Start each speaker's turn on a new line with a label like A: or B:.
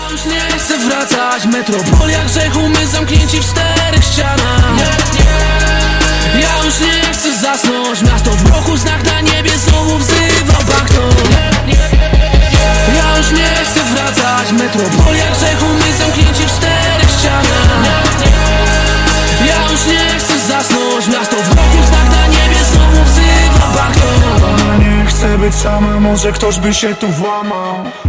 A: już nie chcę wracać. Metropolia grzechu, my zamknięci w 4 ścianach. Ja już nie chcę zasnąć. Miasto w mroku, znak na niebie znowu wzywa banknot. Ja już nie chcę wracać. Metropolia grzechu, my zamknięci w 4 ścianach. Ja już nie chcę zasnąć. Miasto w mroku, znak na niebie znowu wzywa banknot.
B: Ona nie chce być sama, może ktoś by się tu włamał.